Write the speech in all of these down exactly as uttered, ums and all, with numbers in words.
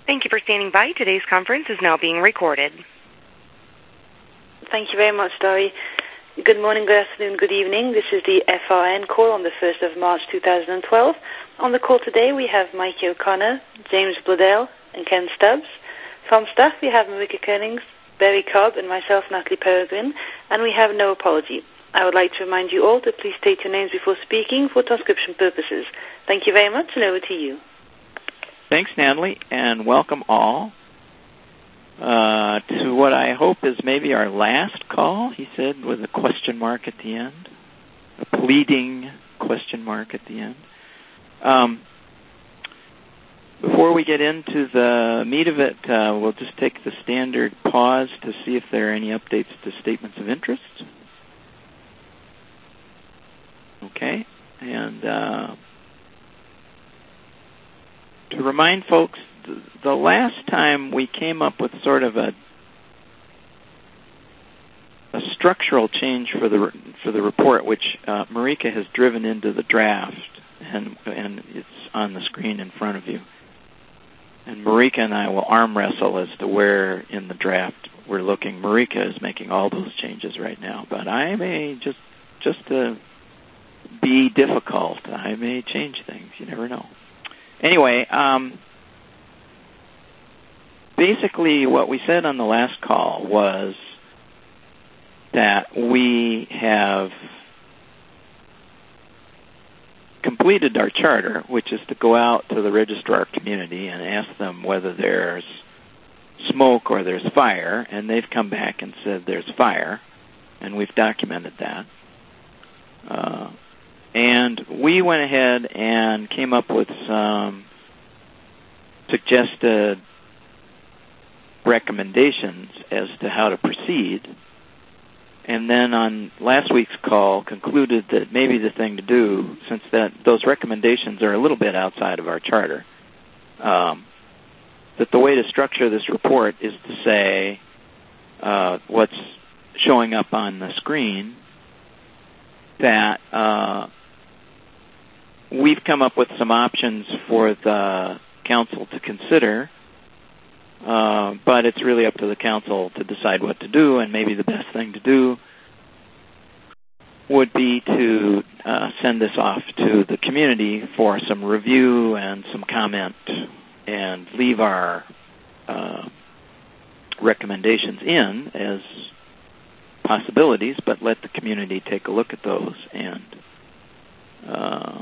Thank you for standing by. Today's conference is now being recorded. Thank you very much, Dory. Good morning, good afternoon, good evening. This is the F R N call on the first of March two thousand twelve. On the call today we have Mikey O'Connor, James Bloedel, and Ken Stubbs. From staff we have Marika Koenings, Barry Cobb, and myself, Natalie Peregrine, and we have no apology. I would like to remind you all to please state your names before speaking for transcription purposes. Thank you very much, and over to you. Thanks, Natalie, and welcome all uh, to what I hope is maybe our last call, he said, with a question mark at the end, a pleading question mark at the end. Um, before we get into the meat of it, uh, we'll just take the standard pause to see if there are any updates to statements of interest. Okay, and uh, to remind folks, th- the last time we came up with sort of a a structural change for the re- for the report, which uh, Marika has driven into the draft, and and it's on the screen in front of you. And Marika and I will arm wrestle as to where in the draft we're looking. Marika is making all those changes right now, but I may just just to be difficult, I may change things. You never know. Anyway, um, basically what we said on the last call was that we have completed our charter, which is to go out to the registrar community and ask them whether there's smoke or there's fire, and they've come back and said there's fire, and we've documented that. Uh, And we went ahead and came up with some suggested recommendations as to how to proceed. And then on last week's call concluded that maybe the thing to do, since that those recommendations are a little bit outside of our charter, um, that the way to structure this report is to say uh, what's showing up on the screen, that uh, we've come up with some options for the council to consider, uh, but it's really up to the council to decide what to do, and maybe the best thing to do would be to uh, send this off to the community for some review and some comment and leave our uh, recommendations in as possibilities, but let the community take a look at those and uh,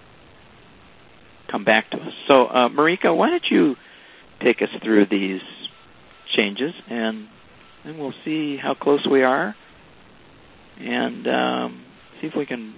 come back to us. So, uh, Marika, why don't you take us through these changes, and then we'll see how close we are, and um, see if we can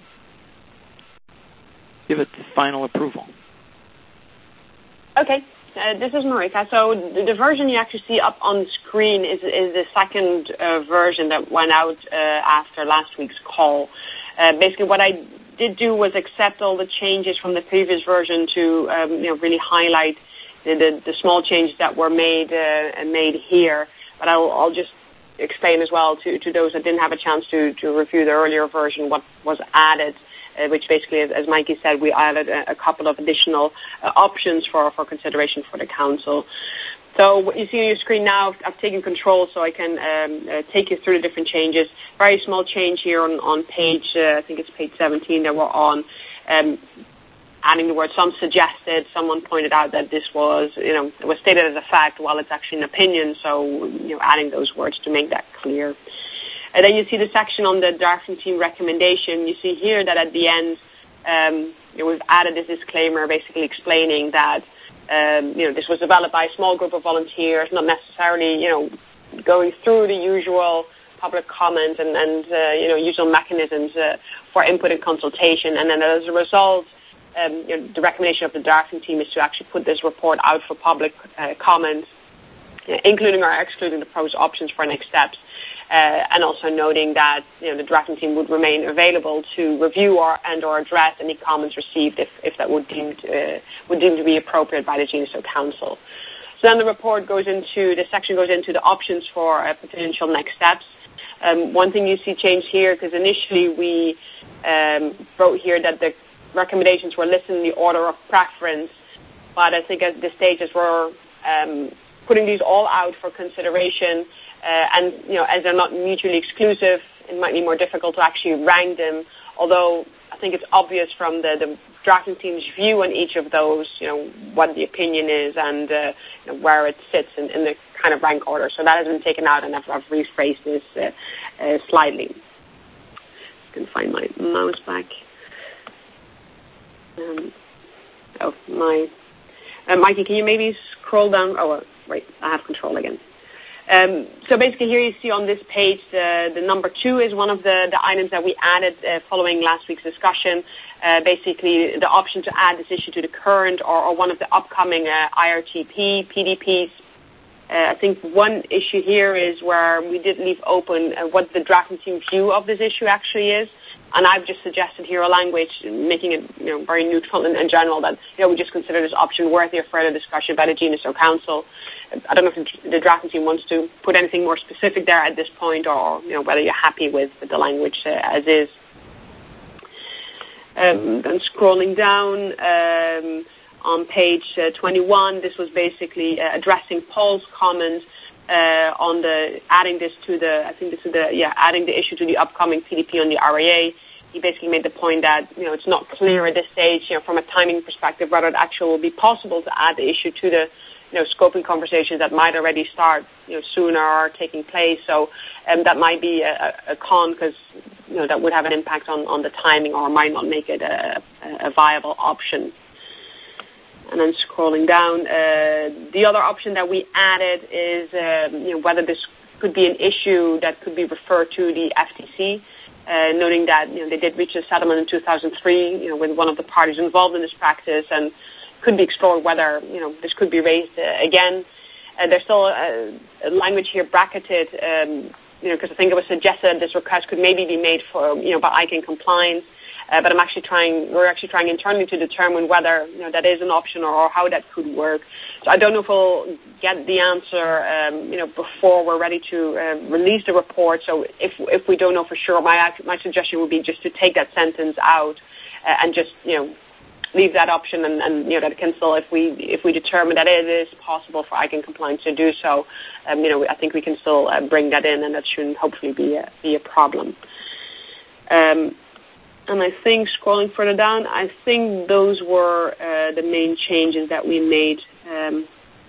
give it the final approval. Okay. Uh, this is Marika. So the, the version you actually see up on the screen is, is the second uh, version that went out uh, after last week's call. Uh, basically, what I did do was accept all the changes from the previous version to um, you know, really highlight the, the, the small changes that were made uh, and made here. But I'll, I'll just explain as well to, to those that didn't have a chance to, to review the earlier version what was added. Uh, which basically, as, as Mikey said, we added a, a couple of additional uh, options for, for consideration for the council. So what you see on your screen now, I've taken control so I can um, uh, take you through the different changes. Very small change here on, on page, uh, I think it's page seventeen that we're on, um, adding the word some suggested. Someone pointed out that this was, you know, it was stated as a fact while it's actually an opinion, so, you know, adding those words to make that clear. And then you see the section on the drafting team recommendation. You see here that at the end, um, you know, we've added this disclaimer basically explaining that, um, you know, this was developed by a small group of volunteers, not necessarily, you know, going through the usual public comment and, and uh, you know, usual mechanisms uh, for input and consultation. And then as a result, um, you know, the recommendation of the drafting team is to actually put this report out for public uh, comment, you know, including or excluding the proposed options for next steps. Uh, and also noting that, you know, the drafting team would remain available to review or and or address any comments received if, if that would deemed uh, would deem to be appropriate by the G N S O Council. So then the report goes into the section goes into the options for uh, potential next steps. Um, one thing you see changed here, because initially we um, wrote here that the recommendations were listed in the order of preference, but I think at this stage as we're um, putting these all out for consideration, uh, and you know, as they're not mutually exclusive, it might be more difficult to actually rank them. Although I think it's obvious from the, the drafting team's view on each of those, you know, what the opinion is and uh, you know, where it sits in, in the kind of rank order. So that has been taken out, and I've, I've rephrased this uh, uh, slightly. I can find my mouse back. Um, oh, my... Uh, Mikey, can you maybe scroll down? Oh, wait, I have control again. Um, so basically here you see on this page the, the number two is one of the, the items that we added uh, following last week's discussion. Uh, basically the option to add this issue to the current or, or one of the upcoming uh, I R T P, P D Ps. Uh, I think one issue here is where we did leave open uh, what the drafting team's view of this issue actually is. And I've just suggested here a language making it, you know, very neutral and, and general that, you know, we just consider this option worthy of further discussion by the genus or council. I don't know if the drafting team wants to put anything more specific there at this point, or, you know, whether you're happy with the language uh, as is. Um, then scrolling down um, on page uh, twenty-one, this was basically uh, addressing Paul's comment Uh, on the adding this to the, I think this is the, yeah, adding the issue to the upcoming P D P on the R A A. He basically made the point that, you know, it's not clear at this stage, you know, from a timing perspective, whether it actually will be possible to add the issue to the, you know, scoping conversations that might already start, you know, sooner or taking place. So um, that might be a, a con because, you know, that would have an impact on, on the timing or might not make it a, a viable option. And then scrolling down, uh, the other option that we added is um, you know, whether this could be an issue that could be referred to the F T C, uh, noting that, you know, they did reach a settlement in two thousand three, you know, with one of the parties involved in this practice, and could be explored whether, you know, this could be raised uh, again. Uh, there's still a, a language here bracketed, um, you know, because I think it was suggested that this request could maybe be made for, you know, by I C A N compliance. Uh, but I'm actually trying, we're actually trying internally to determine whether, you know, that is an option or, or how that could work. So I don't know if we'll get the answer, um, you know, before we're ready to uh, release the report. So if if we don't know for sure, my my suggestion would be just to take that sentence out uh, and just, you know, leave that option and, and you know, that it can still, if we if we determine that it is possible for I C A N compliance to do so, um, you know, I think we can still uh, bring that in, and that shouldn't hopefully be a, be a problem. Um, And I think scrolling further down, I think those were uh, the main changes that we made. Um,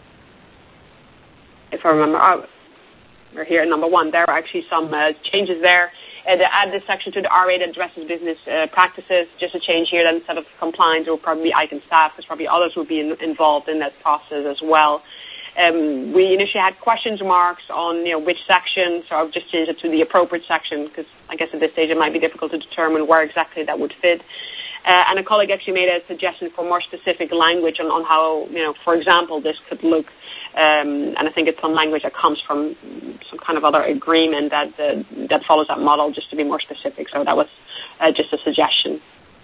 if I remember, oh, we're here at number one. There are actually some uh, changes there. Uh, to add this section to the R A that addresses business uh, practices, just a change here that instead of compliance, it will probably be I C A N staff, because probably others will be in, involved in that process as well. Um, we initially had question marks on, you know, which section, so I've just changed it to the appropriate section, because I guess at this stage it might be difficult to determine where exactly that would fit. Uh, and a colleague actually made a suggestion for more specific language on, on how, you know, for example, this could look. Um, and I think it's some language that comes from some kind of other agreement that uh, that follows that model, just to be more specific. So that was uh, just a suggestion.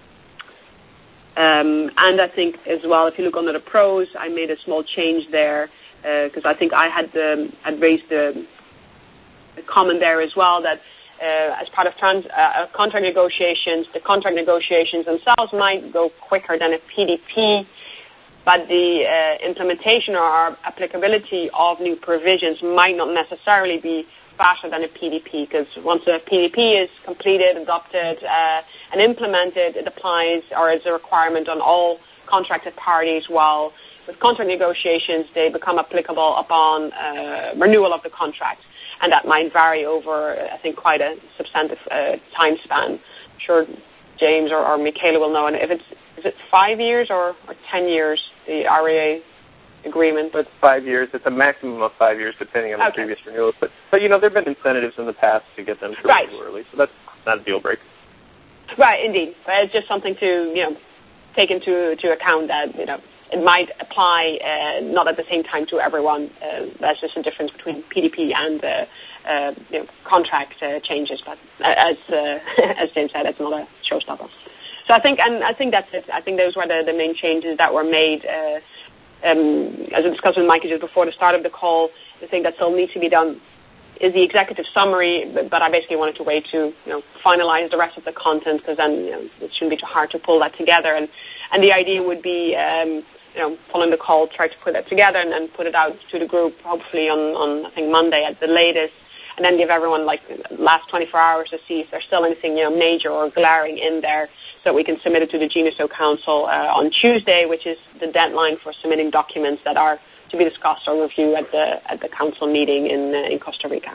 Um, and I think as well, if you look under the pros, I made a small change there. Because uh, I think I had um, had raised the, the comment there as well that uh, as part of trans, uh, contract negotiations, the contract negotiations themselves might go quicker than a P D P, but the uh, implementation or applicability of new provisions might not necessarily be faster than a P D P, because once a P D P is completed, adopted, uh, and implemented, it applies or is a requirement on all contracted parties, while with contract negotiations, they become applicable upon uh, renewal of the contract, and that might vary over, I think, quite a substantive uh, time span. I'm sure James or, or Michaela will know. And if it's is it five years or, or ten years, the R A A agreement? It's five years. It's a maximum of five years, depending on the okay. previous renewals. But, but you know, there have been incentives in the past to get them to right. renew early, so that's not a deal breaker. Right, indeed. But it's just something to, you know, take into to account that, you know, it might apply uh, not at the same time to everyone. Uh, that's just a difference between P D P and uh, uh, you know, contract uh, changes. But as uh, as James said, it's not a showstopper. So I think, and I think that's it. I think those were the, the main changes that were made. Uh, um, as I discussed with Mikey just before the start of the call, the thing that still needs to be done is the executive summary. But, but I basically wanted to wait to, you know, finalize the rest of the content, because then, you know, it shouldn't be too hard to pull that together. And and the idea would be. Um, you know, following the call, try to put that together and then put it out to the group, hopefully on, on I think, Monday at the latest, and then give everyone, like, the last twenty-four hours to see if there's still anything, you know, major or glaring in there so that we can submit it to the G N U S O Council uh, on Tuesday, which is the deadline for submitting documents that are to be discussed or reviewed at the at the council meeting in uh, in Costa Rica.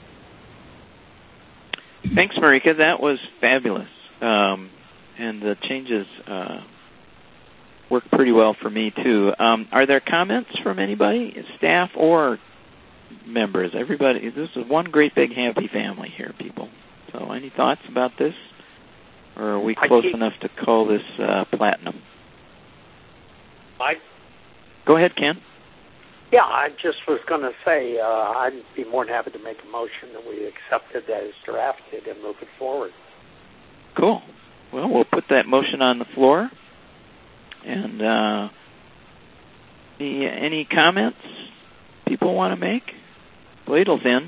Thanks, Marika. That was fabulous. Um, and the changes uh, work pretty well for me, too. Um, are there comments from anybody, staff or members? Everybody, this is one great big happy family here, people. So any thoughts about this? Or are we close keep... enough to call this uh, platinum? Mike? Go ahead, Ken. Yeah, I just was going to say uh, I'd be more than happy to make a motion that we accept it as drafted and move it forward. Cool. Well, we'll put that motion on the floor. And uh, any, any comments people want to make? Bladle's in.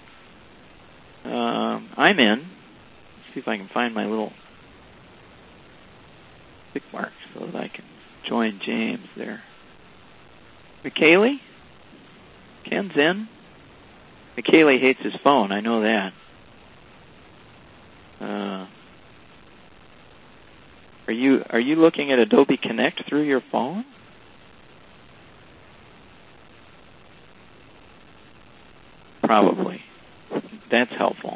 Uh, I'm in. Let's see if I can find my little tick mark so that I can join James there. McKaylee? Ken's in. McKaylee hates his phone. I know that. Uh, are you are you looking at Adobe Connect through your phone? Probably. That's helpful.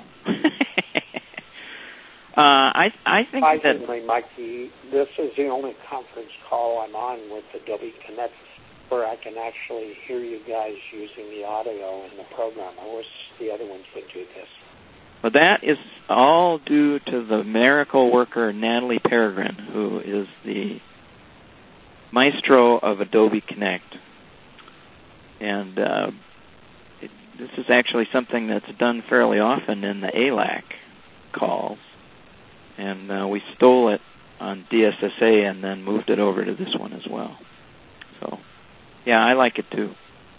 uh, I I think Surprisingly, that Mikey, this is the only conference call I'm on with Adobe Connect where I can actually hear you guys using the audio in the program. I wish the other ones would do this. Well, that is all due to the miracle worker Natalie Peregrine, who is the maestro of Adobe Connect. And uh, it, this is actually something that's done fairly often in the A L A C calls. And uh, we stole it on D S S A and then moved it over to this one as well. So, yeah, I like it too.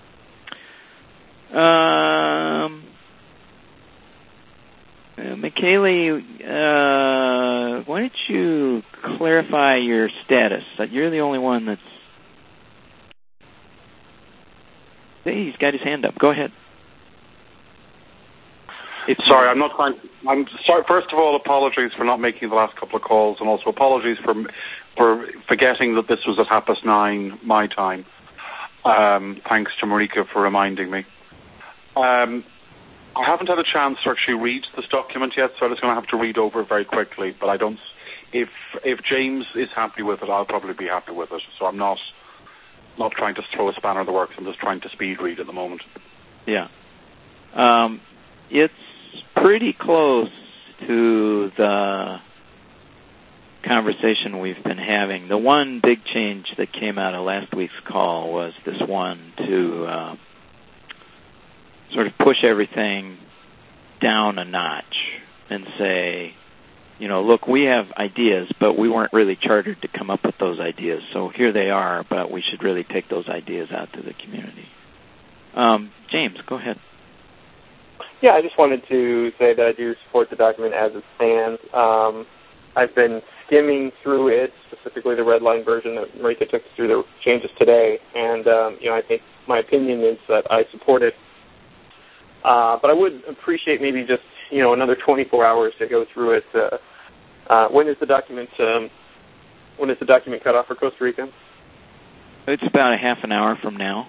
Um, uh, McKaylee, uh, why don't you clarify your status? You're the only one that's... Hey, he's got his hand up. Go ahead. If sorry, I'm not trying. I'm sorry. First of all, apologies for not making the last couple of calls, and also apologies for for forgetting that this was at half past nine my time. Um, thanks to Marika for reminding me. Um, I haven't had a chance to actually read this document yet, so I'm just going to have to read over it very quickly. But I don't. If if James is happy with it, I'll probably be happy with it. So I'm not not trying to throw a spanner in the works. I'm just trying to speed read at the moment. Yeah. Um, it's pretty close to the conversation we've been having. The one big change that came out of last week's call was this one to uh, sort of push everything down a notch and say, you know, look, we have ideas, but we weren't really chartered to come up with those ideas. So here they are, but we should really take those ideas out to the community. Um, James, go ahead. Yeah, I just wanted to say that I do support the document as it stands. Um, I've been skimming through it, specifically the red line version that Marika took us through the changes today, and um, you know, I think my opinion is that I support it. Uh, but I would appreciate maybe just you know another twenty-four hours to go through it. Uh, uh, when is the document? Um, when is the document cut off for Costa Rica? It's about a half an hour from now.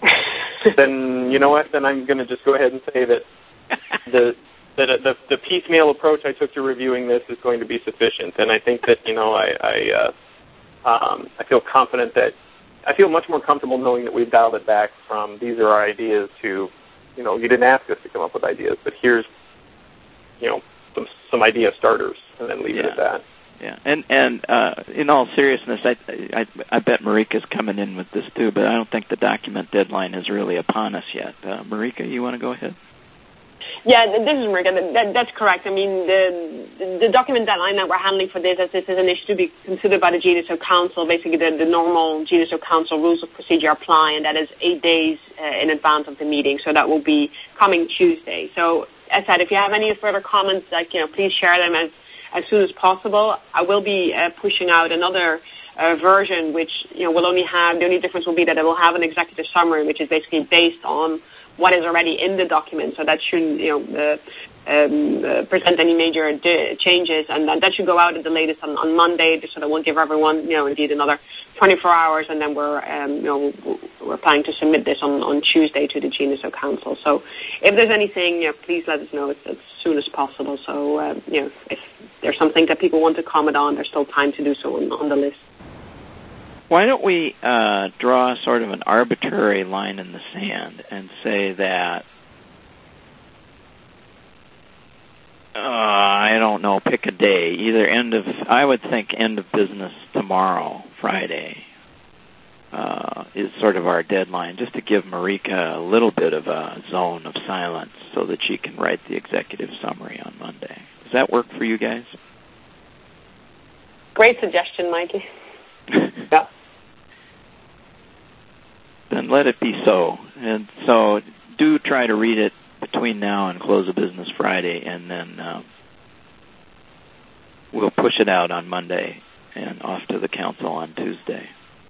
Then you know what? Then I'm going to just go ahead and say that. the, the the the piecemeal approach I took to reviewing this is going to be sufficient, and I think that you know I I, uh, um, I feel confident that I feel much more comfortable knowing that we've dialed it back from these are our ideas to you know you didn't ask us to come up with ideas, but here's you know some some idea starters, and then leave yeah. it at that. Yeah, and and uh, in all seriousness, I, I I bet Marika's coming in with this too, but I don't think the document deadline is really upon us yet. Uh, Marika, you want to go ahead? Yeah, this is Marika. That, that's correct. I mean, the, the document deadline that we're handling for this, as this is an issue to be considered by the G N U S O Council, basically the, the normal G N U S O Council rules of procedure apply, and that is eight days uh, in advance of the meeting. So that will be coming Tuesday. So as I said, if you have any further comments, like you know, please share them as as soon as possible. I will be uh, pushing out another uh, version, which you know will only have, the only difference will be that it will have an executive summary, which is basically based on what is already in the document. So that shouldn't you know uh, um, uh, present any major d- changes, and that, that should go out at the latest on, on Monday, so that we'll give everyone you know indeed another twenty-four hours, and then we're um, you know we're planning to submit this on, on Tuesday to the G N S O Council. So if there's anything, you know, please let us know as, as soon as possible. So uh, you know if there's something that people want to comment on, there's still time to do so on, on the list. Why don't we uh, draw sort of an arbitrary line in the sand and say that, uh, I don't know, pick a day, either end of, I would think end of business tomorrow, Friday, uh, is sort of our deadline, just to give Marika a little bit of a zone of silence so that she can write the executive summary on Monday. Does that work for you guys? Great suggestion, Mikey. Yeah. Then let it be so. And so do try to read it between now and close of business Friday, and then uh, we'll push it out on Monday and off to the council on Tuesday.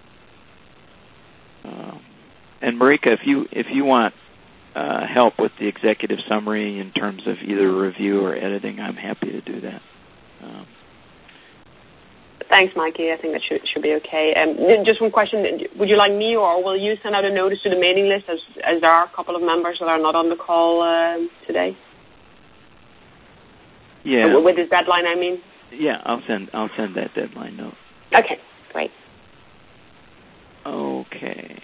Uh, and Marika, if you if you want uh, help with the executive summary in terms of either review or editing, I'm happy to do that. Um, Thanks, Mikey. I think that should should be okay. Um, just one question: would you like me, or will you send out a notice to the mailing list, as as there are a couple of members that are not on the call uh, today? Yeah. Uh, with this deadline, I mean. Yeah, I'll send I'll send that deadline note. Okay, great. Okay.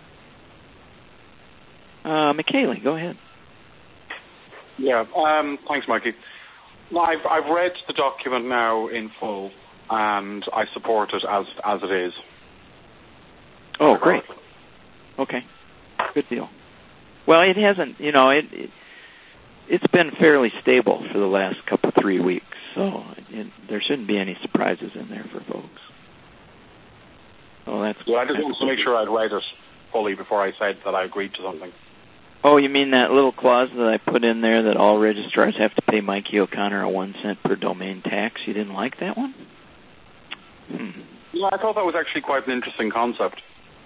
Uh, McKaylee, go ahead. Yeah. Um, thanks, Mikey. I've I've read the document now in full, and I support it as as it is. Oh, great. Okay, good deal. Well, it hasn't, you know, it, it it's been fairly stable for the last couple three weeks, so it, there shouldn't be any surprises in there for folks. Oh, that's. Well, I just wanted to make sure I'd read it fully before I said that I agreed to something. Oh, you mean that little clause that I put in there that all registrars have to pay Mikey O'Connor a one cent per domain tax? You didn't like that one? Hmm. Yeah, I thought that was actually quite an interesting concept.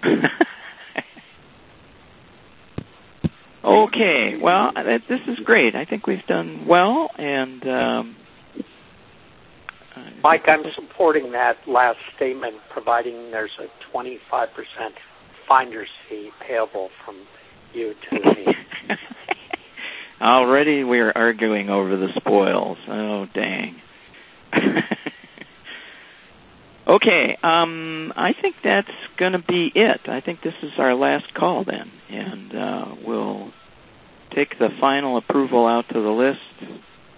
Okay, well, this is great. I think we've done well, and um, Mike, I'm supporting that last statement, providing there's a twenty-five percent finder's fee payable from you to me. Already we're arguing over the spoils. Oh, dang. Okay, um, I think that's going to be it. I think this is our last call then, and uh, we'll take the final approval out to the list.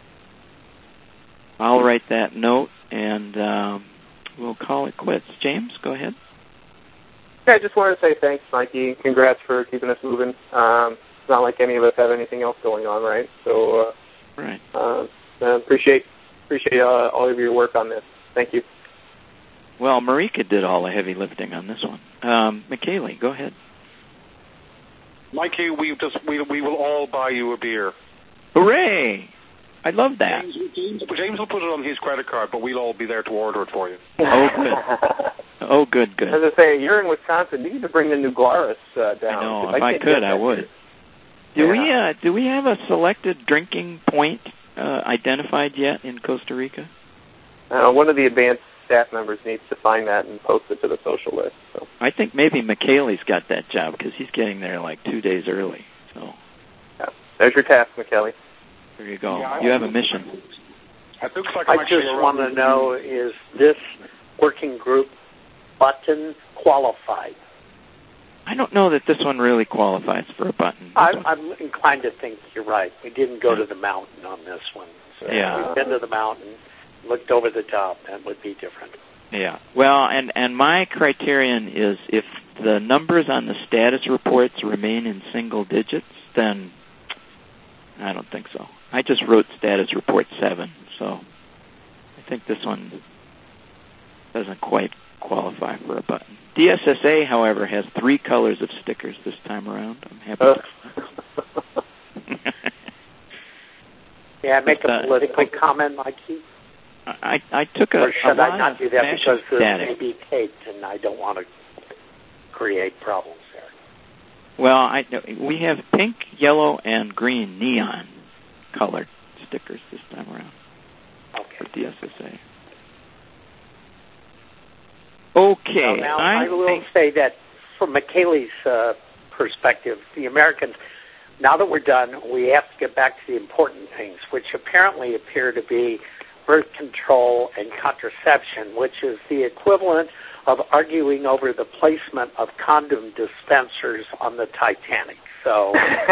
I'll write that note, and uh, we'll call it quits. James, go ahead. Yeah, I just wanted to say thanks, Mikey. Congrats for keeping us moving. Um, it's not like any of us have anything else going on, right? So, uh, right. Uh, I appreciate appreciate uh, all of your work on this. Thank you. Well, Marika did all the heavy lifting on this one. Um, McKaylee, go ahead. Mikey, we just we we will all buy you a beer. Hooray! I love that. James, James, James will put it on his credit card, but we'll all be there to order it for you. Oh, good. Oh, good, good. As I say, you're in Wisconsin. You need to bring the new Glarus uh, down. I know. If I, I could, I would. Do yeah. we uh, do we have a selected drinking point uh, identified yet in Costa Rica? Uh, one of the advanced staff members needs to find that and post it to the social list. So. I think maybe McKaylee's got that job because he's getting there like two days early. So yeah. There's your task, McKaylee. There you go. Yeah, you have a mission. It looks like I just want to know, is this working group button qualified? I don't know that this one really qualifies for a button. I, I'm inclined to think you're right. We didn't go yeah. to the mountain on this one. So yeah. we've been to the mountain, looked over the top, that would be different. Yeah. Well, and, and my criterion is if the numbers on the status reports remain in single digits, then I don't think so. I just wrote status report seven, so I think this one doesn't quite qualify for a button. D S S A, however, has three colors of stickers this time around. I'm happy. Uh. May I make a political uh, comment, Mikey? I, I took a. Or should a I not do that because it static. may be taped and I don't want to create problems there? Well, I, we have pink, yellow, and green neon colored stickers this time around. Okay. For D S S A. Okay. Well, now, I, I will think... say that from McKaylee's uh, perspective, the Americans, now that we're done, we have to get back to the important things, which apparently appear to be birth control and contraception, which is the equivalent of arguing over the placement of condom dispensers on the Titanic. So...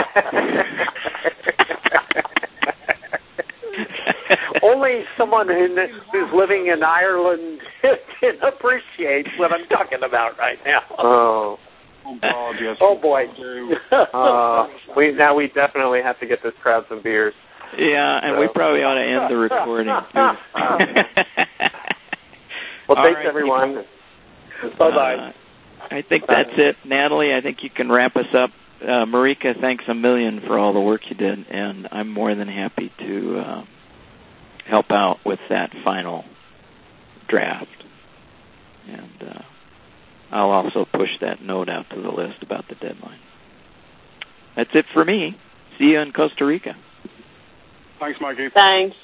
Only someone who, who's living in Ireland can appreciate what I'm talking about right now. Oh. Oh, God, yes. Oh, boy. uh, we Now we definitely have to get this crowd some beers. Yeah, and so. we probably ought to end the recording, too. Well, All thanks, right, everyone. Bye-bye. Uh, I think that's it. Natalie, I think you can wrap us up. Uh, Marika, thanks a million for all the work you did, and I'm more than happy to uh, help out with that final draft. And uh, I'll also push that note out to the list about the deadline. That's it for me. See you in Costa Rica. Thanks, Mikey. Thanks.